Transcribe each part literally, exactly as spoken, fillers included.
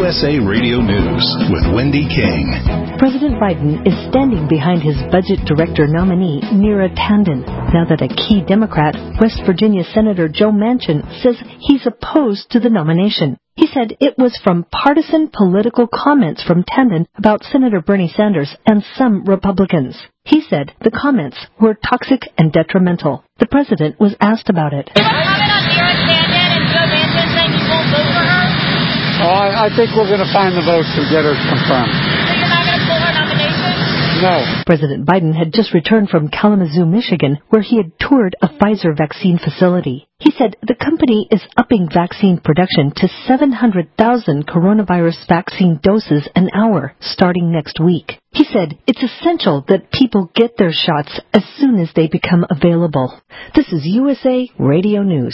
S A Radio News with Wendy King. President Biden is standing behind his budget director nominee, Neera Tanden, now that a key Democrat, West Virginia Senator Joe Manchin, says he's opposed to the nomination. He said it was from partisan political comments from Tanden about Senator Bernie Sanders and some Republicans. He said the comments were toxic and detrimental. The president was asked about it. Comment on Neera Tanden and Joe Manchin saying you won't vote for her? Oh, I, I think we're going to find the votes to get her confirmed. So you're not going to pull her nomination? No. President Biden had just returned from Kalamazoo, Michigan, where he had toured a Pfizer vaccine facility. He said the company is upping vaccine production to seven hundred thousand coronavirus vaccine doses an hour starting next week. He said it's essential that people get their shots as soon as they become available. This is U S A Radio News.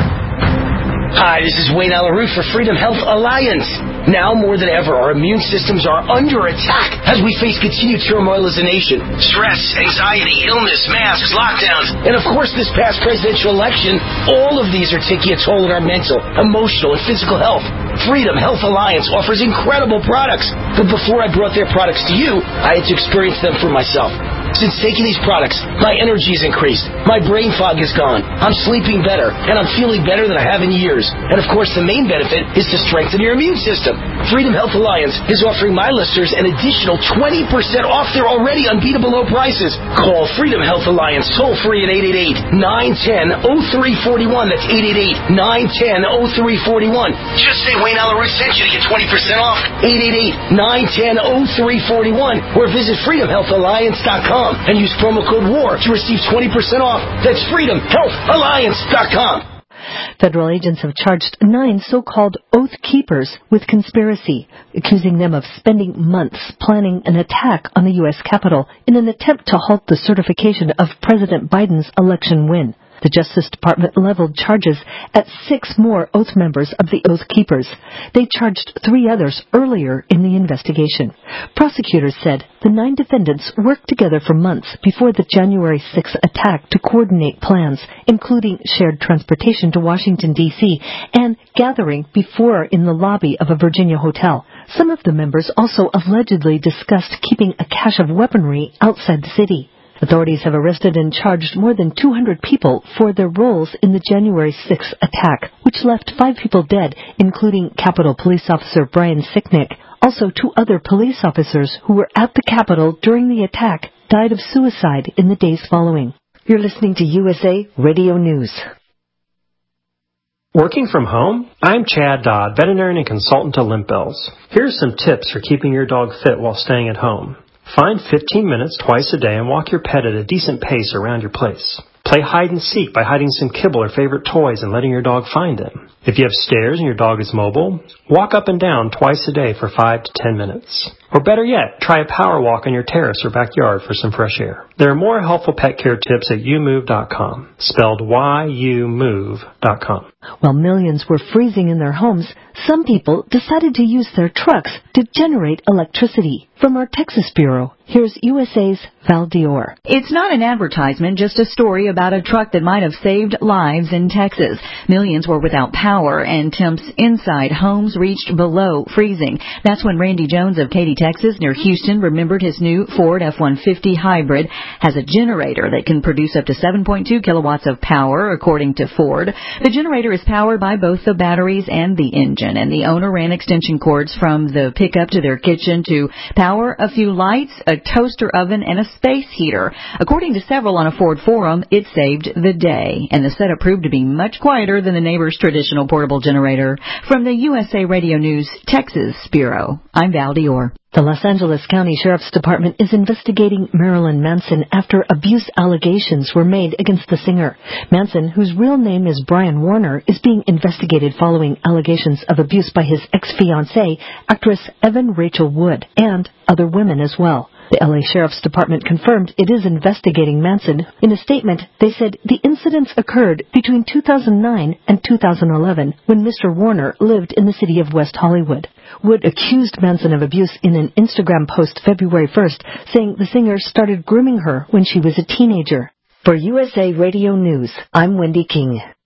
Hi, this is Wayne Alaroux for Freedom Health Alliance. Now more than ever, our immune systems are under attack as we face continued turmoil as a nation. Stress, anxiety, illness, masks, lockdowns, and of course this past presidential election, all of these are taking a toll on our mental, emotional, and physical health. Freedom Health Alliance offers incredible products, but before I brought their products to you, I had to experience them for myself. Since taking these products, my energy has increased, my brain fog is gone, I'm sleeping better, and I'm feeling better than I have in years. And of course, the main benefit is to strengthen your immune system. Freedom Health Alliance is offering my listeners an additional twenty percent off their already unbeatable low prices. Call Freedom Health Alliance toll-free at eight eight eight, nine one zero, zero three four one. That's eight eight eight, nine one zero, zero three four one. Just say Wayne Alaroux sent you to get twenty percent off. eight eight eight, nine one zero, zero three four one. Or visit freedom health alliance dot com and use promo code WAR to receive twenty percent off. That's freedom health alliance dot com. Federal agents have charged nine so-called Oath Keepers with conspiracy, accusing them of spending months planning an attack on the U S Capitol in an attempt to halt the certification of President Biden's election win. The Justice Department leveled charges at six more Oath members of the Oath Keepers. They charged three others earlier in the investigation. Prosecutors said the nine defendants worked together for months before the January sixth attack to coordinate plans, including shared transportation to Washington, D C, and gathering before in the lobby of a Virginia hotel. Some of the members also allegedly discussed keeping a cache of weaponry outside the city. Authorities have arrested and charged more than two hundred people for their roles in the January sixth attack, which left five people dead, including Capitol Police Officer Brian Sicknick. Also, two other police officers who were at the Capitol during the attack died of suicide in the days following. You're listening to U S A Radio News. Working from home? I'm Chad Dodd, veterinarian and consultant to Limp Bells. Here's some tips for keeping your dog fit while staying at home. Find fifteen minutes twice a day and walk your pet at a decent pace around your place. Play hide and seek by hiding some kibble or favorite toys and letting your dog find them. If you have stairs and your dog is mobile, walk up and down twice a day for five to ten minutes. Or better yet, try a power walk on your terrace or backyard for some fresh air. There are more helpful pet care tips at you move dot com, spelled Y U move dot com. While millions were freezing in their homes, some people decided to use their trucks to generate electricity. From our Texas Bureau, here's U S A's Val Dior. It's not an advertisement, just a story about a truck that might have saved lives in Texas. Millions were without power, and temps inside homes reached below freezing. That's when Randy Jones of Katy, Texas, near Houston, remembered his new Ford F one fifty hybrid has a generator that can produce up to seven point two kilowatts of power, according to Ford. The generator is powered by both the batteries and the engine, and the owner ran extension cords from the pickup to their kitchen to power a few lights, a toaster oven, and a space heater. According to several on a Ford forum, it saved the day, and the setup proved to be much quieter than the neighbor's traditional portable generator. From the U S A Radio News Texas Bureau, I'm Val Dior. The Los Angeles County Sheriff's Department is investigating Marilyn Manson after abuse allegations were made against the singer. Manson, whose real name is Brian Warner, is being investigated following allegations of abuse by his ex-fiancée, actress Evan Rachel Wood, and other women as well. The L A Sheriff's Department confirmed it is investigating Manson. In a statement, they said the incidents occurred between two thousand nine and two thousand eleven when Mister Warner lived in the city of West Hollywood. Wood accused Manson of abuse in an Instagram post February first, saying the singer started grooming her when she was a teenager. For U S A Radio News, I'm Wendy King.